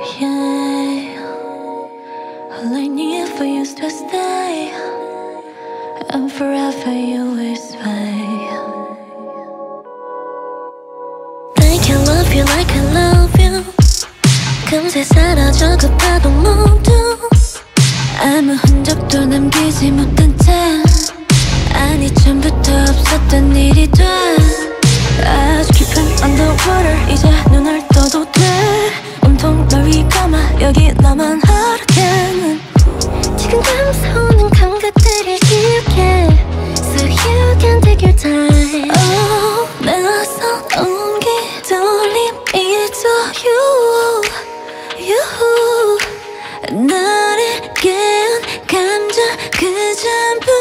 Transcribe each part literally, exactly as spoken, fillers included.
Yeah, all I need for you is to stay, and forever you will sway. I can love you like I love you. 금세 사라져 그 파도 모두 아무 흔적도 남기지 못한 채 아니 처음부터 없었던 일이 돼. 아주 깊은 underwater 이제 눈을 떠도 돼. 온통 널 위감아 여기 너만 허락해는 지금 감싸오는 감각들을 기억해. So you can take your time. Oh, 내가 써놓은 기돌림이 to you, you. 나를 깨운 감정 그 전부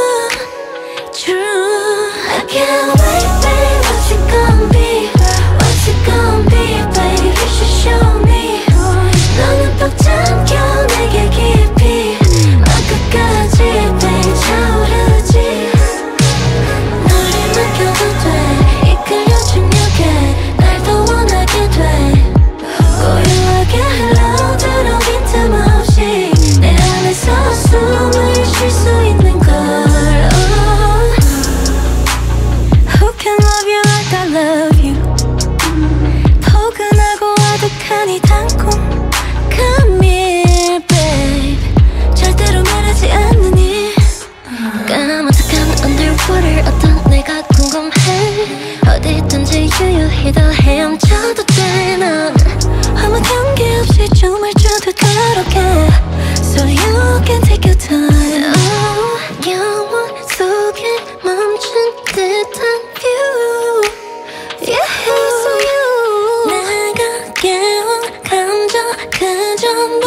True. I can't wait, babe. What's it gonna be? What's it gonna be, babe? You should show me. 너는 꼭 잠겨 내게 깊이 끝까지, babe. 차오르지. 너를 맡겨도 돼. 이끌려준 역에 날 더 원하게 돼. 고요하게 hello 들어긴 틈 없이 내 안에서 숨을 쉴 수 있는 걸. Who can love you like I love you? 포근하고 아득한 이 단콤 Come here, babe. 절대로 말하지 않으니 까마득한 underwater 어떤 내가 궁금해. 어디 있든지 유유히 더 헤엄쳐도 돼. 넌 아무 경계 없이 춤을 춰도 그렇게 So you can take your time. Oh, 영원 속에 멈춘 듯한 view. Yeah, so you. 내가 깨운 감정 그 전부